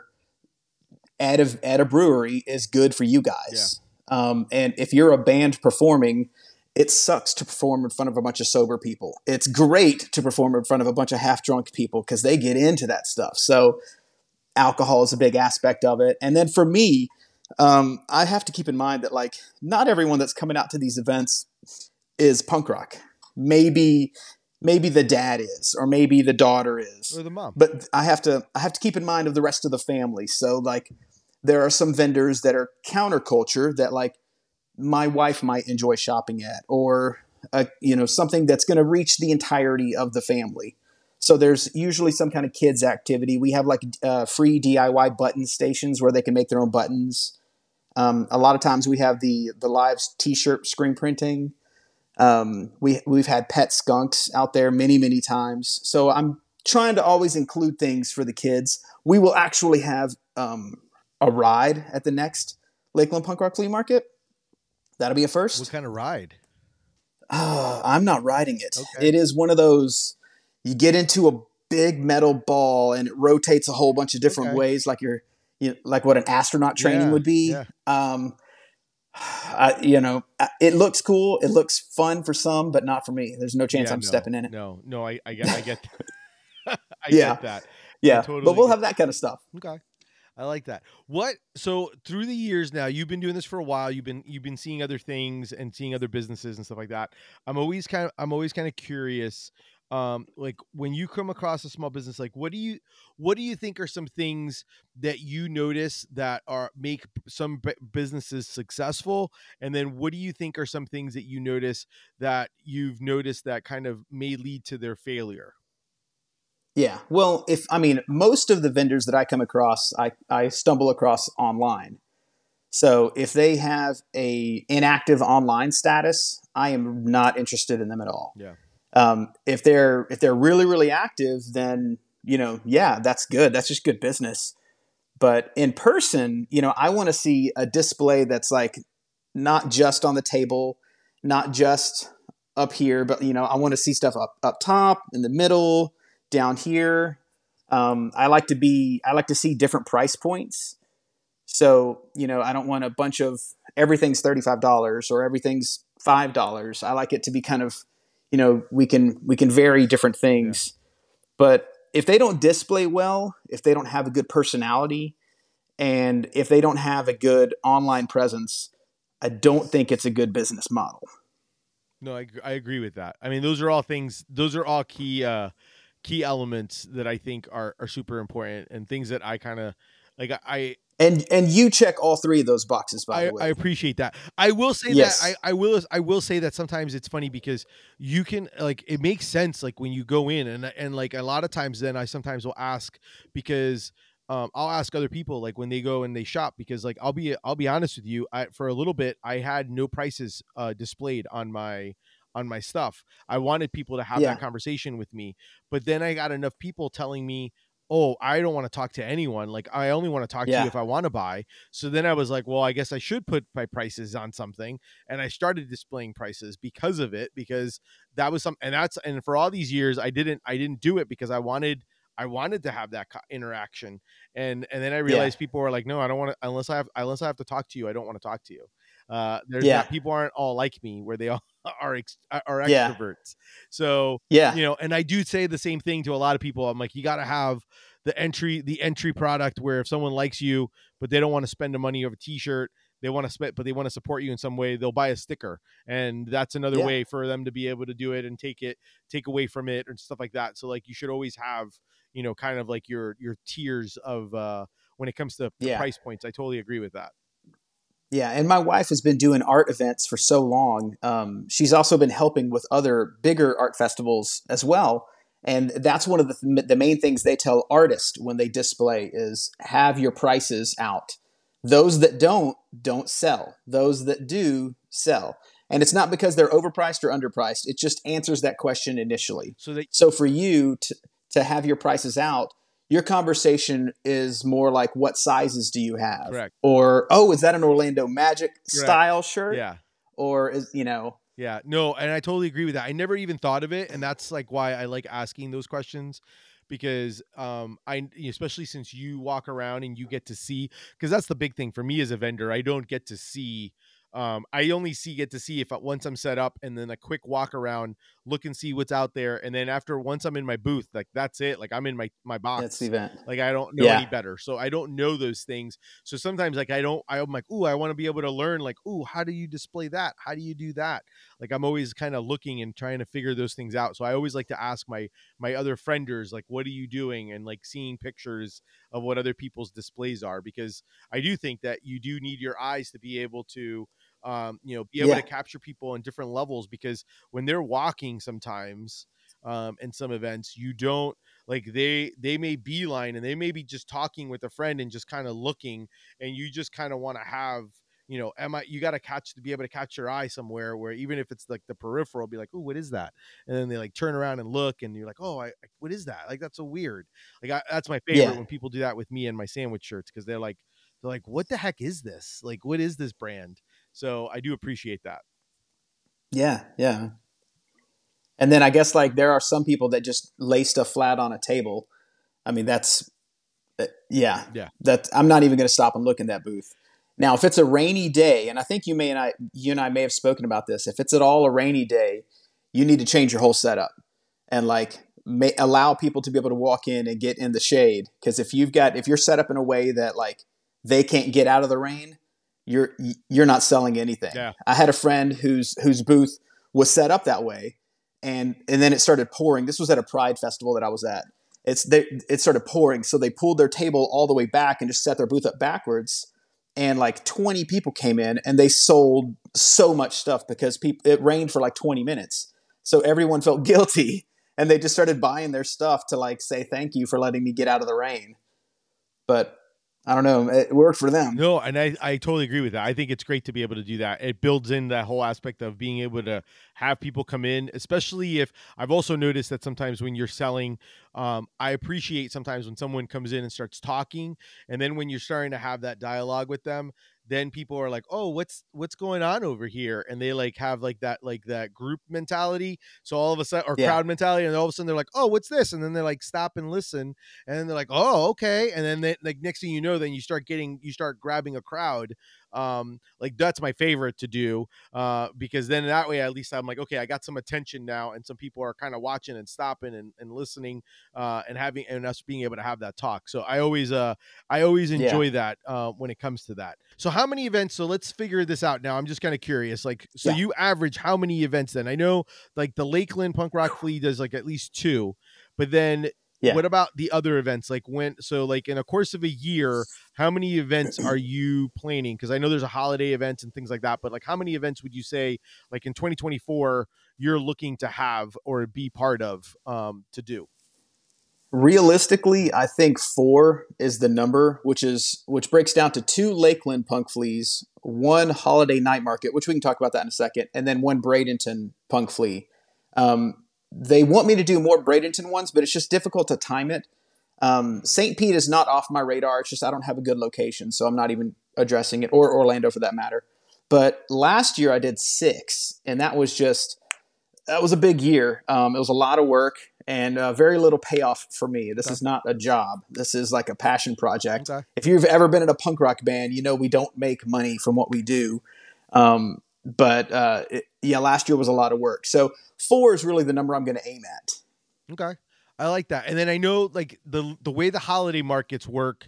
at a at a brewery is good for you guys. Yeah. Um, and if you're a band performing, it sucks to perform in front of a bunch of sober people. It's great to perform in front of a bunch of half-drunk people because they get into that stuff. So alcohol is a big aspect of it. And then for me, um, I have to keep in mind that like not everyone that's coming out to these events is punk rock. Maybe maybe the dad is, or maybe the daughter is, or the mom. But I have to I have to keep in mind of the rest of the family. So like there are some vendors that are counterculture that like my wife might enjoy shopping at, or a, you know, something that's going to reach the entirety of the family. So there's usually some kind of kids activity. We have like uh, free D I Y button stations where they can make their own buttons. Um, a lot of times we have the the live T-shirt screen printing. Um, we we've had pet skunks out there many many times. So I'm trying to always include things for the kids. We will actually have um, a ride at the next Lakeland Punk Rock Flea Market. That'll be a first. What kind of ride? Uh, I'm not riding it. Okay. It is one of those, you get into a big metal ball and it rotates a whole bunch of different Okay. ways, like you're, you know, like what an astronaut training Yeah, would be. yeah. Um, I, you know, it looks cool. It looks fun for some, but not for me. There's no chance Yeah, I'm no, stepping in it. No, no, I, I get, I get, I Yeah. get that. I Yeah, totally but we'll get- have that kind of stuff. Okay. I like that. What, so through the years now, you've been doing this for a while. You've been, you've been seeing other things and seeing other businesses and stuff like that. I'm always kind of, I'm always kind of curious. Um, like when you come across a small business, like what do you, what do you think are some things that you notice that are make some b- businesses successful? And then what do you think are some things that you notice that you've noticed that kind of may lead to their failure? Yeah. Well, if I mean, most of the vendors that I come across, I, I stumble across online. So if they have a inactive online status, I am not interested in them at all. Yeah. Um, if they're if they're really really active, then you know, yeah, that's good. That's just good business. But in person, you know, I want to see a display that's like not just on the table, not just up here, but you know, I want to see stuff up up top, in the middle, down here. Um, I like to be, I like to see different price points. So, you know, I don't want a bunch of everything's thirty-five dollars or everything's five dollars. I like it to be kind of, you know, we can, we can vary different things, yeah. But if they don't display well, if they don't have a good personality, and if they don't have a good online presence, I don't think it's a good business model. No, I, I agree with that. I mean, those are all things, those are all key, uh, key elements that I think are, are super important and things that I kind of like. I, and, and you check all three of those boxes, by I, the way. I appreciate that. I will say yes. that I, I will, I will say that sometimes it's funny because you can like, it makes sense. Like when you go in and, and like a lot of times then I sometimes will ask because Um, I'll ask other people like when they go and they shop because like I'll be I'll be honest with you, I, for a little bit I had no prices uh, displayed on my on my stuff. I wanted people to have yeah. that conversation with me, but then I got enough people telling me, "Oh, I don't want to talk to anyone. Like I only want to talk yeah. to you if I want to buy." So then I was like, "Well, I guess I should put my prices on something," and I started displaying prices because of it because that was some and that's and for all these years I didn't I didn't do it because I wanted. I wanted to have that interaction. And, and then I realized yeah. people were like, no, I don't want to, unless I have, unless I have to talk to you, I don't want to talk to you. Uh, there's yeah. not, people aren't all like me where they all are, ex, are extroverts. Yeah. So, yeah, you know, and I do say the same thing to a lot of people. I'm like, you got to have the entry, the entry product where if someone likes you, but they don't want to spend the money of a t-shirt, they want to spit, but they want to support you in some way, they'll buy a sticker. And that's another Yeah. way for them to be able to do it and take it, take away from it and stuff like that. So like you should always have, you know, kind of like your, your tiers of, uh, when it comes to the Yeah. price points. I totally agree with that. Yeah, and my wife has been doing art events for so long. Um, she's also been helping with other bigger art festivals as well. And that's one of the, th- the main things they tell artists when they display is have your prices out. Those that don't, don't sell. Those that do, sell. And it's not because they're overpriced or underpriced. It just answers that question initially. So they, So for you to, to have your prices out, your conversation is more like, what sizes do you have? Correct. Or, oh, is that an Orlando Magic style shirt? Yeah. Or is, you know, Yeah, no, and I totally agree with that. I never even thought of it, and that's like why I like asking those questions, because um I, especially since you walk around and you get to see, because that's the big thing for me as a vendor. I don't get to see, um I only see get to see if I, once I'm set up, and then a quick walk around, look and see what's out there, and then after once I'm in my booth, like that's it. Like I'm in my my box. that's the event. Like I don't know Yeah. any better, so I don't know those things. So sometimes like I don't, I'm like, ooh, I want to be able to learn. Like, ooh, how do you display that? How do you do that? Like I'm always kind of looking and trying to figure those things out. So I always like to ask my my other frienders, like, what are you doing? And like seeing pictures of what other people's displays are, because I do think that you do need your eyes to be able to, um, you know, be able Yeah. to capture people on different levels, because when they're walking sometimes, um, in some events, you don't, like they they may beeline and they may be just talking with a friend and just kind of looking, and you just kind of want to have, you know, am I, you got to catch, to be able to catch your eye somewhere where even if it's like the peripheral, be like, oh, what is that? And then they like turn around and look, and you're like, oh, I, what is that? Like, that's so weird. Like I, that's my favorite Yeah. when people do that with me and my sandwich shirts, because they're like, they're like, what the heck is this? Like, what is this brand? So I do appreciate that. Yeah. Yeah. And then I guess like there are some people that just lay stuff flat on a table. I mean, that's, uh, yeah, Yeah. that I'm not even going to stop and look in that booth. Now, if it's a rainy day, and I think you may and I, you and I may have spoken about this, if it's at all a rainy day, you need to change your whole setup and like may, allow people to be able to walk in and get in the shade. Because if you've got, if you're set up in a way that like they can't get out of the rain, you're you're not selling anything. Yeah. I had a friend whose whose booth was set up that way, and and then it started pouring. This was at a Pride festival that I was at. It's they, it started pouring, so they pulled their table all the way back and just set their booth up backwards. And like twenty people came in, and they sold so much stuff because people, it rained for like twenty minutes. So everyone felt guilty, and they just started buying their stuff to like say thank you for letting me get out of the rain. But I don't know, it worked for them. No, and I, I totally agree with that. I think it's great to be able to do that. It builds in that whole aspect of being able to have people come in, especially if I've also noticed that sometimes when you're selling, um, I appreciate sometimes when someone comes in and starts talking, and then when you're starting to have that dialogue with them, then people are like, oh, what's what's going on over here? And they like have like that like that group mentality. So all of a sudden, or Yeah. crowd mentality, and all of a sudden they're like, oh, what's this? And then they're like, stop and listen. And then they're like, oh, okay. And then they, like next thing you know, then you start getting, you start grabbing a crowd. Um, like that's my favorite to do, uh, because then that way at least I'm like, okay, I got some attention now, and some people are kind of watching and stopping and, and listening, uh, and having, and us being able to have that talk. So I always, uh, I always enjoy Yeah. that, uh, when it comes to that. So how many events? So let's figure this out now. I'm just kind of curious. Like, so Yeah. you average how many events then? I know like the Lakeland Punk Rock Flea does like at least two, but then Yeah. what about the other events? Like when, so like in a course of a year, how many events are you planning? Because I know there's a holiday events and things like that, but like how many events would you say like in twenty twenty-four you're looking to have or be part of, um, to do? Realistically, I think four is the number, which is which breaks down to two Lakeland Punk Fleas, one Holiday Night Market, which we can talk about that in a second, and then one Bradenton Punk Flea. Um, they want me to do more Bradenton ones, but it's just difficult to time it. Um, Saint Pete is not off my radar. It's just I don't have a good location, so I'm not even addressing it, or Orlando for that matter. But last year I did six, and that was just that was a big year. Um, it was a lot of work and uh, very little payoff for me. This Okay. is not a job. This is like a passion project. Okay. If you've ever been in a punk rock band, you know we don't make money from what we do. Um, but uh, it, yeah, last year was a lot of work. So four is really the number I'm going to aim at. Okay. I like that. And then I know like the, the way the holiday markets work,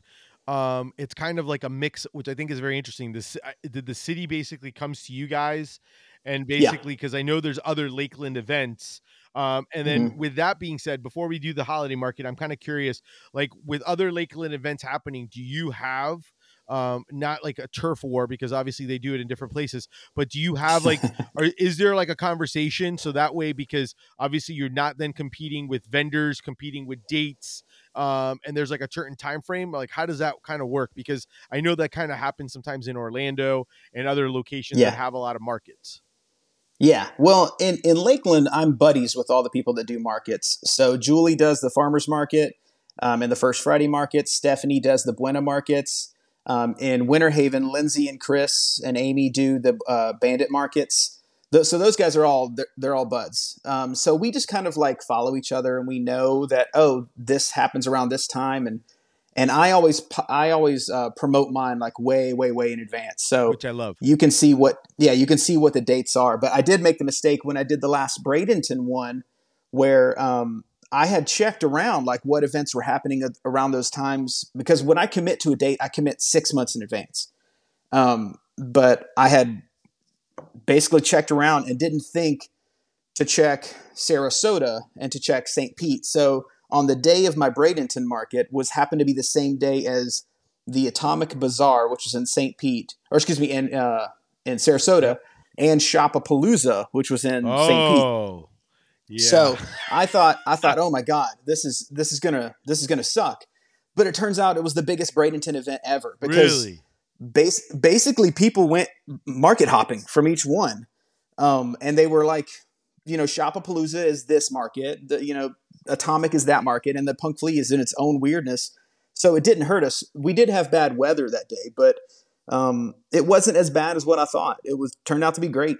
Um, it's kind of like a mix, which I think is very interesting. This uh, did the city basically comes to you guys, and Yeah. basically because I know there's other Lakeland events. Um, and then Hmm. with that being said, before we do the holiday market, I'm kind of curious, like with other Lakeland events happening, do you have um not like a turf war because obviously they do it in different places, but do you have like, or is there like a conversation so that way, because obviously you're not then competing with vendors, competing with dates, um, and there's like a certain time frame, like how does that kind of work? Because I know that kind of happens sometimes in Orlando and other locations that Yeah. have a lot of markets. Yeah. Well, in, in Lakeland, I'm buddies with all the people that do markets. So Julie does the farmers market um, and the First Friday market. Stephanie does the Buena markets. Um, in Winter Haven, Lindsay and Chris and Amy do the uh, bandit markets. Th- so those guys are all, they're, they're all buds. Um, so we just kind of like follow each other, and we know that, oh, this happens around this time. And and I always I always uh, promote mine like way way way in advance, so Which I love. you can see what yeah you can see what the dates are. But I did make the mistake when I did the last Bradenton one, where um, I had checked around like what events were happening around those times, because when I commit to a date, I commit six months in advance. Um, but I had basically checked around and didn't think to check Sarasota and to check Saint Pete. So on the day of my Bradenton market was happened to be the same day as the Atomic Bazaar, which is in Saint Pete, or excuse me, in uh, in Sarasota, Yep. and Shopapalooza, which was in Saint Pete. Oh, yeah. So I thought, I thought, oh my God, this is this is gonna this is gonna suck. But it turns out it was the biggest Bradenton event ever, because Really? base, basically people went market hopping from each one, um, and they were like, you know, Shopapalooza is this market, the, you know, Atomic is that market, and the Punk Flea is in its own weirdness. So it didn't hurt us. We did have bad weather that day, but um, it wasn't as bad as what I thought. It was turned out to be great.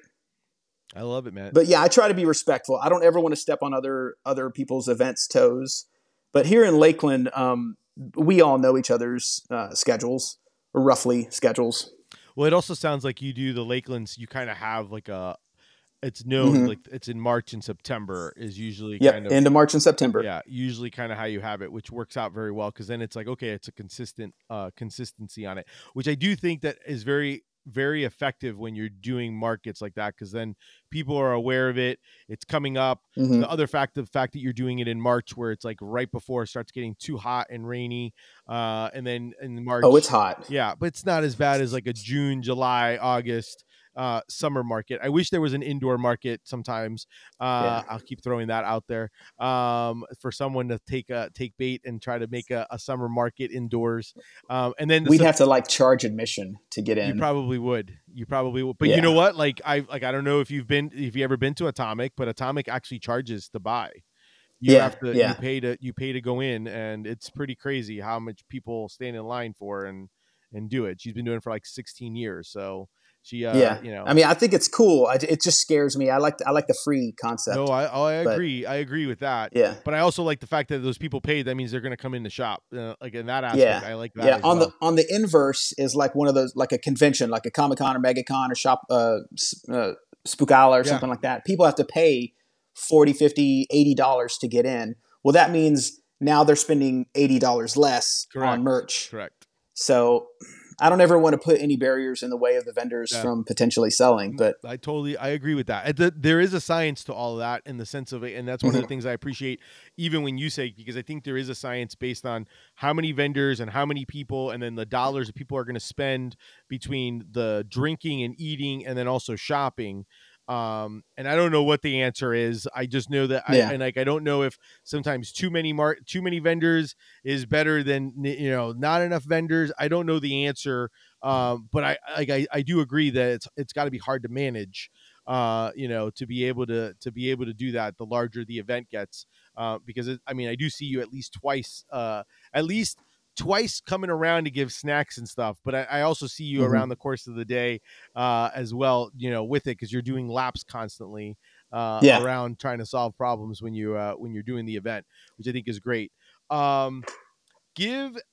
I love it, man. But yeah, I try to be respectful. I don't ever want to step on other other people's events' toes. But here in Lakeland, um, we all know each other's uh, schedules, or roughly schedules. Well, it also sounds like you do the Lakelands. You kind of have like a, it's known Mm-hmm. like it's in March and September is usually kind Yep, of, into March and September. yeah, usually kind of how you have it, which works out very well because then it's like, okay, it's a consistent uh consistency on it, which I do think that is very very effective when you're doing markets like that, because then people are aware of it, it's coming up. Mm-hmm. The other fact, the fact that you're doing it in March where it's like right before it starts getting too hot and rainy, uh and then in Oh, it's March, hot. yeah, but it's not as bad as like a June, July, August uh summer market. I wish there was an indoor market sometimes. uh Yeah. I'll keep throwing that out there, um, for someone to take a take bait and try to make a, a summer market indoors. Um, and then the We'd Sep- have to like charge admission to get you in. probably would, you probably would. But you know Yeah. what? Like I like I don't know if you've been if you ever been to Atomic, but Atomic actually charges to buy. You Yeah. have to you Yeah. pay to you pay to go in, and it's pretty crazy how much people stand in line for and and do it. She's been doing it for like sixteen years, so she uh Yeah. you know. I mean, I think it's cool. I, it just scares me. I like I like the free No, concept, I oh, I but agree. I agree with that. yeah. But I also like the fact that those people paid. That means they're going to come in the shop. Uh, like in that aspect, Yeah. I like that Yeah. as On the well. on the inverse is like one of those, like a convention, like a Comic Con or MegaCon or Shop uh, uh Spookala or Yeah, something like that. People have to pay forty, fifty, eighty dollars to get in. Well, that means now they're spending eighty dollars less on correct, merch. correct. So I don't ever want to put any barriers in the way of the vendors Yeah, from potentially selling, but I totally I agree with that. The, there is a science to all of that in the sense of it, and that's one of the mhm. things I appreciate, even when you say, because I think there is a science based on how many vendors and how many people, and then the dollars that people are going to spend between the drinking and eating, and then also shopping. Um, and I don't know what the answer is. I just know that I Yeah. and like I don't know if sometimes too many mar- too many vendors is better than, you know, not enough vendors. I don't know the answer, um, but I like I, I do agree that it's it's got to be hard to manage, uh, you know, to be able to to be able to do that. The larger the event gets, uh, because it, I mean I do see you at least twice, uh, at least twice coming around to give snacks and stuff. But I, I also see you Hmm. around the course of the day, uh, as well, you know, with it, because you're doing laps constantly, uh, Yeah. around trying to solve problems when you uh, when you're doing the event, which I think is great. Um, give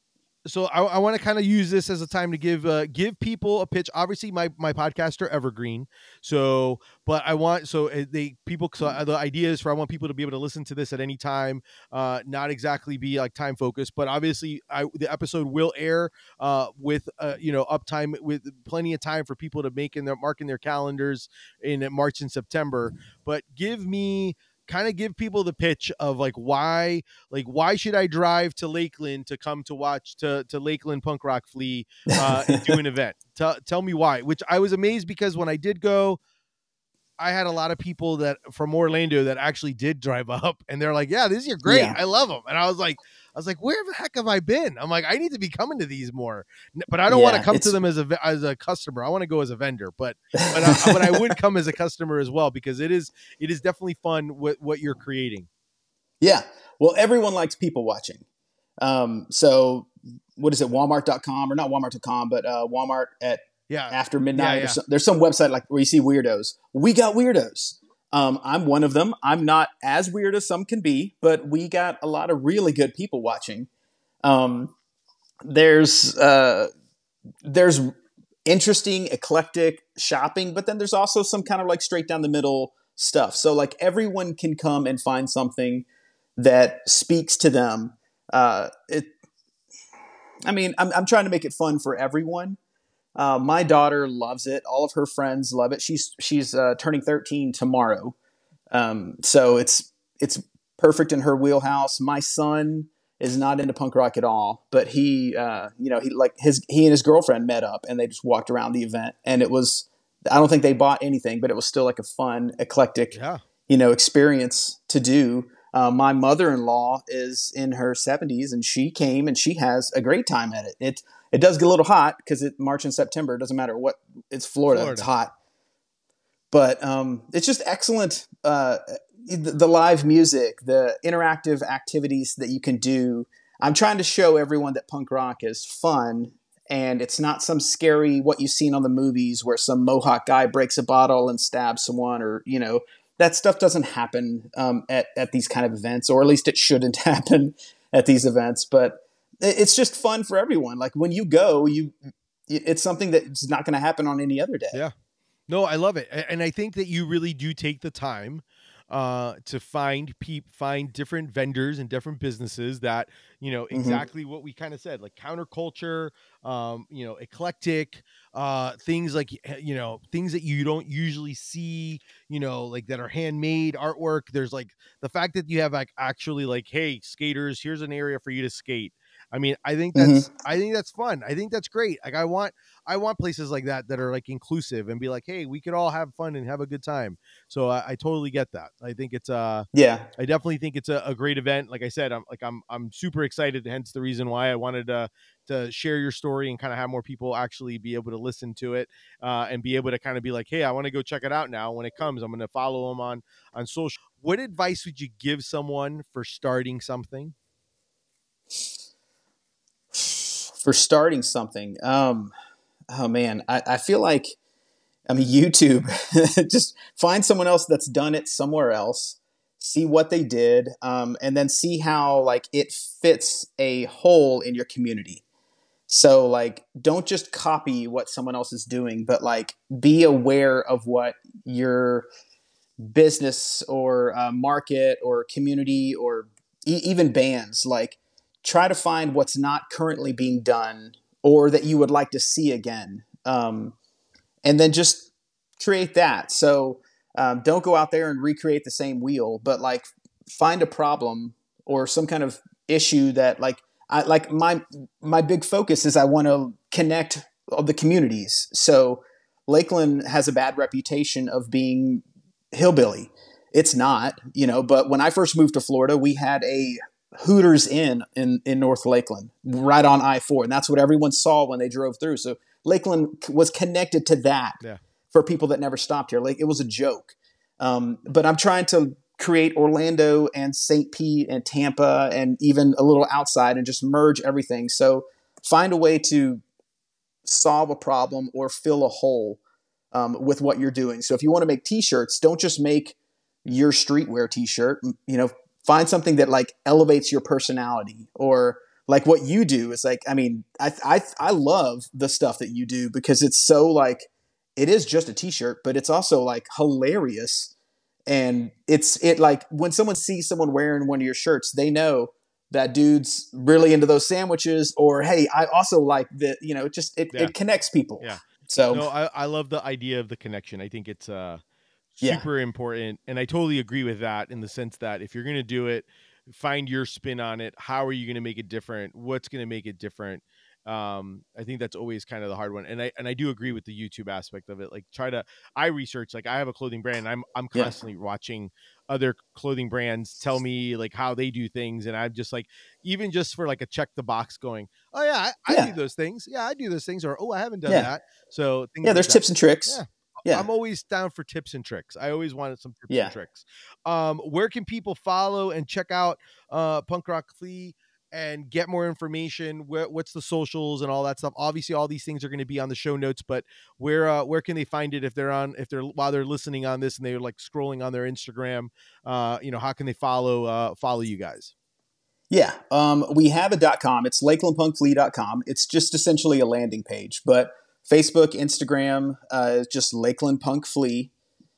so I, I want to kind of use this as a time to give uh, give people a pitch. Obviously, my my podcasts are evergreen. So, but I want so uh, they people. So uh, the idea is for I want people to be able to listen to this at any time, uh, not exactly be like time focused. But obviously, I the episode will air uh, with uh, you know uptime with plenty of time for people to make in their mark in their calendars in March and September. But give me kind of give people the pitch of like why like why should I drive to Lakeland to come to watch to to Lakeland Punk Rock Flea uh and do an event. Tell tell me why. Which I was amazed because when I did go, I had a lot of people that from Orlando that actually did drive up and they're like, yeah, these are great. Yeah. I love them. And I was like, I was like, where the heck have I been? I'm like, I need to be coming to these more, but I don't Yeah, want to come to it's- them as a, as a customer. I want to go as a vendor, but, but, I, but I would come as a customer as well, because it is, it is definitely fun what, what you're creating. Yeah. Well, everyone likes people watching. Um, so what is it? Walmart dot com or not Walmart dot com, but uh, Walmart at Yeah. after midnight. Yeah, yeah. Or so, there's some website like where you see weirdos. We got weirdos. Um, I'm one of them. I'm not as weird as some can be, but we got a lot of really good people watching. Um, there's uh, there's interesting, eclectic shopping, but then there's also some kind of like straight down the middle stuff. So like everyone can come and find something that speaks to them. Uh, it, I mean, I'm I'm trying to make it fun for everyone. Uh, my daughter loves it. All of her friends love it. She's she's uh, turning thirteen tomorrow, um, so it's it's perfect in her wheelhouse. My son is not into punk rock at all, but he, uh, you know, he like his he and his girlfriend met up and they just walked around the event, and it was. I don't think they bought anything, but it was still like a fun, eclectic, Yeah. you know, experience to do. Uh, my mother-in-law is in her seventies, and she came and she has a great time at it. It it does get a little hot because it March and September. It doesn't matter what it's Florida, Florida. It's hot, but um, it's just excellent. Uh, the, the live music, the interactive activities that you can do. I'm trying to show everyone that punk rock is fun, and it's not some scary what you've seen on the movies where some Mohawk guy breaks a bottle and stabs someone, or you know. That stuff doesn't happen um, at, at these kind of events, or at least it shouldn't happen at these events. But it's just fun for everyone. Like when you go, you it's something that's not going to happen on any other day. Yeah. No, I love it. And I think that you really do take the time uh, to find peop, find different vendors and different businesses that, you know, exactly mm-hmm. what we kind of said, like counterculture, um, you know, eclectic, uh, things like, you know, things that you don't usually see, you know, like that are handmade artwork. There's like the fact that you have like actually like, hey, skaters, here's an area for you to skate. I mean, I think that's, mm-hmm. I think that's fun. I think that's great. Like I want, I want places like that, that are like inclusive and be like, hey, we could all have fun and have a good time. So I, I totally get that. I think it's uh yeah, I definitely think it's a, a great event. Like I said, I'm like, I'm, I'm super excited. Hence the reason why I wanted to, to share your story and kind of have more people actually be able to listen to it uh, and be able to kind of be like, hey, I want to go check it out now. When it comes, I'm going to follow them on, on social. What advice would you give someone for starting something? For starting something, um, oh man, I, I feel like, I mean, YouTube, just find someone else that's done it somewhere else, see what they did, um, and then see how like it fits a hole in your community. So like, don't just copy what someone else is doing, but like be aware of what your business or uh, market or community or e- even bands like. Try to find what's not currently being done or that you would like to see again. Um, and then just create that. So um, don't go out there and recreate the same wheel, but like find a problem or some kind of issue that like, I like my, my big focus is I want to connect all the communities. So Lakeland has a bad reputation of being hillbilly. It's not, you know, but when I first moved to Florida, we had a Hooters Inn in, in North Lakeland, right on I four. And that's what everyone saw when they drove through. So Lakeland was connected to that yeah. for people that never stopped here. Like it was a joke. Um, but I'm trying to create Orlando and Saint Pete and Tampa and even a little outside and just merge everything. So find a way to solve a problem or fill a hole um, with what you're doing. So if you want to make t-shirts, don't just make your streetwear t-shirt, you know, find something that like elevates your personality or like what you do is like, I mean, I, I, I love the stuff that you do because it's so like, it is just a t-shirt, but it's also like hilarious. And it's it like when someone sees someone wearing one of your shirts, they know that dude's really into those sandwiches, or, hey, I also like that, you know, just it, Yeah. it connects people. Yeah. So no, I, I love the idea of the connection. I think it's uh Yeah. super important. And I totally agree with that in the sense that if you're going to do it, find your spin on it. How are you going to make it different? What's going to make it different? Um, I think that's always kind of the hard one. And I, and I do agree with the YouTube aspect of it. Like try to, I research, like I have a clothing brand and I'm, I'm Yeah. constantly watching other clothing brands tell me like how they do things. And I'm just like, even just for like a check the box going, oh yeah, I, I Yeah. do those things. Yeah, I do those things. Or, oh, I haven't done Yeah. that. So things Yeah, like there's that. tips and tricks. Yeah. Yeah. I'm always down for tips and tricks. I always wanted some tips Yeah. and tricks. Um, where can people follow and check out uh, Punk Rock Flea and get more information? Where, what's the socials and all that stuff? Obviously, all these things are going to be on the show notes, but where uh, where can they find it if they're on if they're while they're listening on this and they're like scrolling on their Instagram? Uh, you know, how can they follow uh, follow you guys? Yeah, um, we have a .com. It's lakeland punk flea dot com. It's just essentially a landing page, but Facebook, Instagram uh, is just Lakeland Punk Flea,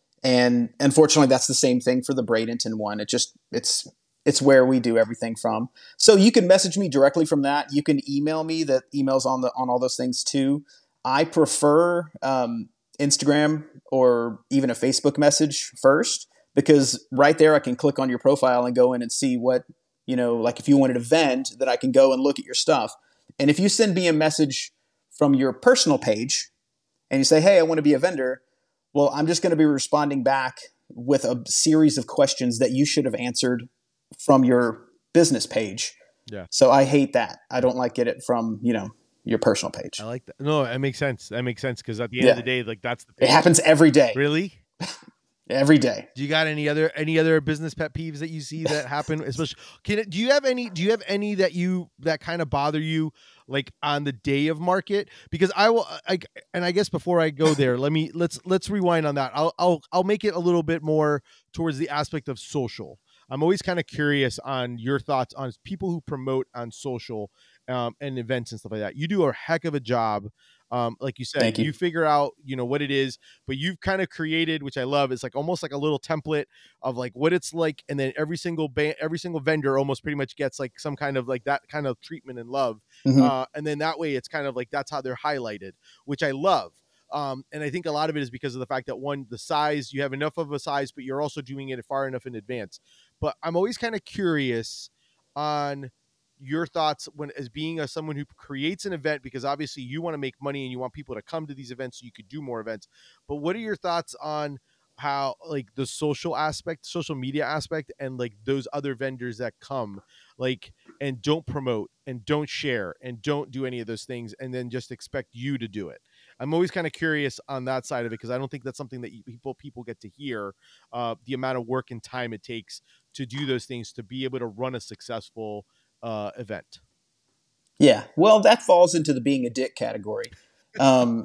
and unfortunately, that's the same thing for the Bradenton one. It just it's it's where we do everything from. So you can message me directly from that. You can email me. That emails on the on all those things too. I prefer um, Instagram or even a Facebook message first because right there I can click on your profile and go in and see what. You know, like if you wanted to vend, that I can go and look at your stuff. And if you send me a message from your personal page and you say, hey, I want to be a vendor, well, I'm just going to be responding back with a series of questions that you should have answered from your business page. Yeah. So I hate that. I don't like get it from, you know, your personal page. I like that. No, that makes sense. That makes sense because at the end Yeah. of the day, like that's the page. It happens every day. Really? Every day. Do you got any other any other business pet peeves that you see that happen? Especially, can it, do you have any? Do you have any that you that kind of bother you, like on the day of market? Because I will, I and I guess before I go there, let me let's let's rewind on that. I'll I'll I'll make it a little bit more towards the aspect of social. I'm always kind of curious on your thoughts on people who promote on social um, and events and stuff like that. You do a heck of a job. Um, like you said, Thank you. you figure out, you know, what it is, but you've kind of created, which I love. It's like almost like a little template of like what it's like. And then every single band, every single vendor almost pretty much gets like some kind of like that kind of treatment and love. Mm-hmm. Uh, and then that way it's kind of like, that's how they're highlighted, which I love. Um, and I think a lot of it is because of the fact that one, the size, you have enough of a size, but you're also doing it far enough in advance. But I'm always kind of curious on your thoughts when as being a someone who creates an event, because obviously you want to make money and you want people to come to these events so you could do more events. But what are your thoughts on how like the social aspect, social media aspect, and like those other vendors that come like and don't promote and don't share and don't do any of those things and then just expect you to do it? I'm always kind of curious on that side of it because I don't think that's something that people people get to hear, uh, the amount of work and time it takes to do those things to be able to run a successful uh, event. Yeah, well, that falls into the being a dick category. Um,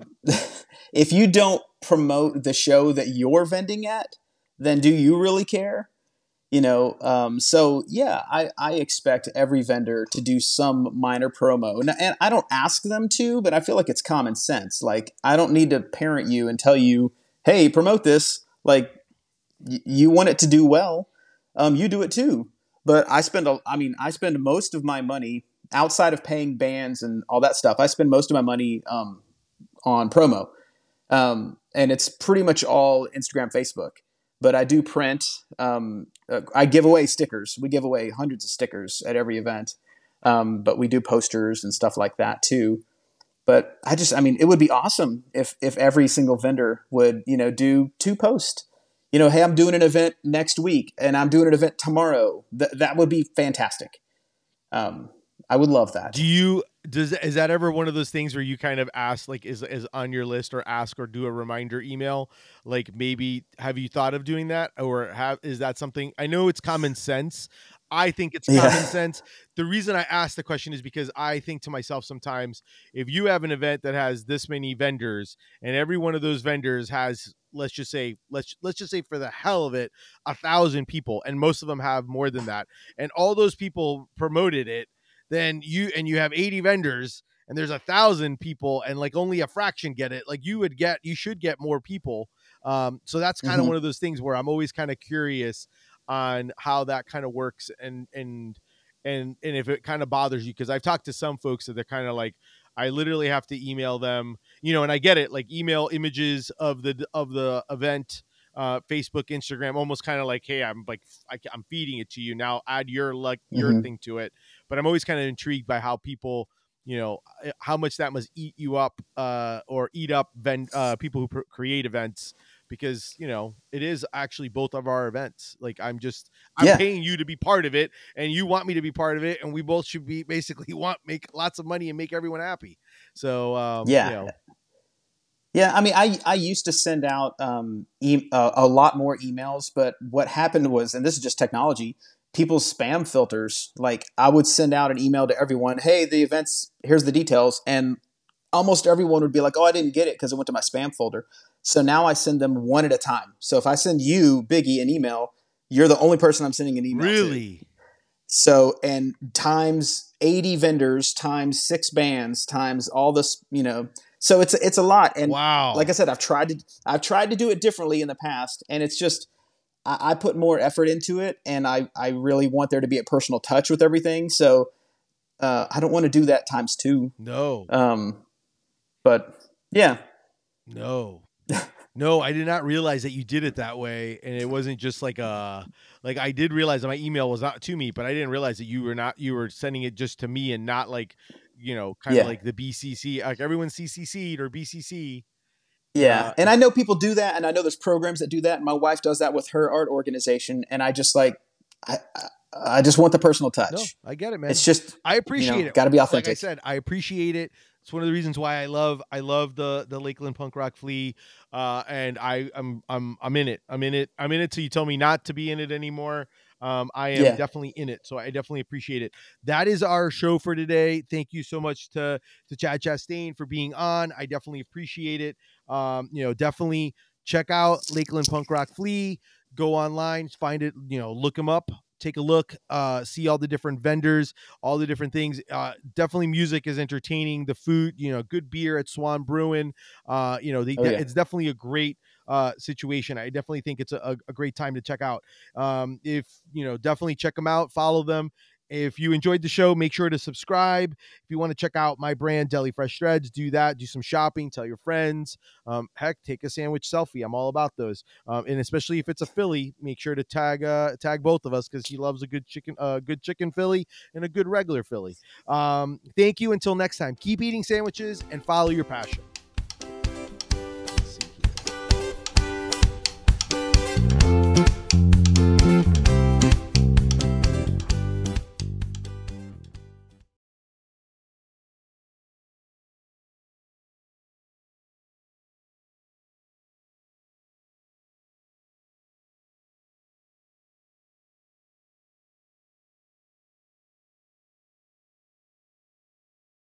if you don't promote the show that you're vending at, then do you really care? You know, um, so yeah, I, I expect every vendor to do some minor promo. And, and I don't ask them to, but I feel like it's common sense. Like, I don't need to parent you and tell you, hey, promote this. Like, y- you want it to do well, um, you do it too. But I spend, a, I mean, I spend most of my money outside of paying bands and all that stuff. I spend most of my money um, on promo. Um, and it's pretty much all Instagram, Facebook. But I do print. Um, uh, I give away stickers. We give away hundreds of stickers at every event. Um, but we do posters and stuff like that too. But I just, I mean, it would be awesome if if every single vendor would, you know, do two posts. You know, hey, I'm doing an event next week and I'm doing an event tomorrow. Th- that would be fantastic. Um, I would love that. Do you, does, is that ever one of those things where you kind of ask, like, is, is on your list or ask or do a reminder email? Like maybe, have you thought of doing that or have, is that something, I know it's common sense. I think it's common Yeah. sense. The reason I ask the question is because I think to myself sometimes, if you have an event that has this many vendors and every one of those vendors has, let's just say, let's let's just say for the hell of it, a thousand people, and most of them have more than that, and all those people promoted it, then you and you have eighty vendors and there's a thousand people and like only a fraction get it, like you would get, you should get more people. Um, so that's kind of Mm-hmm. one of those things where I'm always kind of curious on how that kind of works, and and and and if it kind of bothers you, because I've talked to some folks that they're kind of like, I literally have to email them, you know, and I get it, like email images of the of the event, uh, Facebook, Instagram, almost kind of like, hey, I'm like, I, I'm feeding it to you now. Add your like your Mm-hmm. thing to it. But I'm always kind of intrigued by how people, you know, how much that must eat you up, uh, or eat up ven- uh, people who pr- create events, because you know it is actually both of our events. Like I'm just I'm Yeah. paying you to be part of it, and you want me to be part of it, and we both should be basically want make lots of money and make everyone happy. So um, Yeah. you know, Yeah, I mean, I I used to send out um, e- uh, a lot more emails, but what happened was, and this is just technology, people's spam filters. Like, I would send out an email to everyone, "Hey, the events, here's the details," and almost everyone would be like, "Oh, I didn't get it because it went to my spam folder." So now I send them one at a time. So if I send you, Biggie, an email, you're the only person I'm sending an email to. really, So, and times eighty vendors, times six bands, times all this, you know, so it's it's a lot. And like wow, I said, I've tried to I've tried to do it differently in the past, and it's just I, I put more effort into it, and I I really want there to be a personal touch with everything. So uh, I don't want to do that times two. no, Um, but yeah, no. No, I did not realize that you did it that way, and it wasn't just like a like I did realize that my email was not to me, but I didn't realize that you were not you were sending it just to me and not like, you know, kind of yeah. like the B C C, like everyone's C C C'd or B C C. Yeah, Uh, and I know people do that, and I know there's programs that do that. And my wife does that with her art organization, and I just like, I, I, I just want the personal no, touch. I get it, man. It's just, I you appreciate know, it. got to be Like I authentic. said, I appreciate it. It's one of the reasons why I love I love the the Lakeland Punk Rock Flea, uh, and I I'm I'm I'm in it. I'm in it. I'm in it till you tell me not to be in it anymore. Um, I am Yeah, definitely in it, so I definitely appreciate it. That is our show for today. Thank you so much to to Chad Chastain for being on. I definitely appreciate it. Um, you know, definitely check out Lakeland Punk Rock Flea. Go online, find it. You know, look them up. Take a look, uh, see all the different vendors, all the different things. Uh, definitely music is entertaining. The food, you know, good beer at Swan Brewing. Uh, you know, they, oh yeah, it's definitely a great uh, situation. I definitely think it's a, a great time to check out. Um, if, you know, definitely check them out, follow them. If you enjoyed the show, make sure to subscribe. If you want to check out my brand, Deli Fresh Shreds, do that. Do some shopping. Tell your friends. Um, heck, take a sandwich selfie. I'm all about those. Um, and especially if it's a Philly, make sure to tag uh, tag both of us, because he loves a good chicken, uh, good chicken Philly and a good regular Philly. Um, thank you. Until next time, keep eating sandwiches and follow your passion.